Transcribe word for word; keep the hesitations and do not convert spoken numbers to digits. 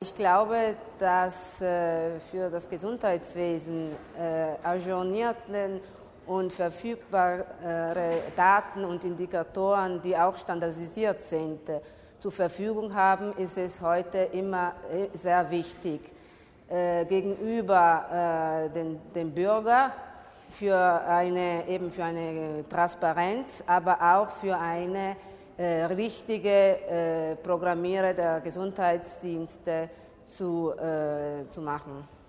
ich glaube, dass äh, für das Gesundheitswesen äh, ajournierten und verfügbare Daten und Indikatoren, die auch standardisiert sind, äh, zur Verfügung haben, ist es heute immer äh, sehr wichtig äh, gegenüber äh, den, dem Bürger für eine, eben für eine Transparenz, aber auch für eine äh, richtige äh, Programmiere der Gesundheitsdienste zu, äh, zu machen.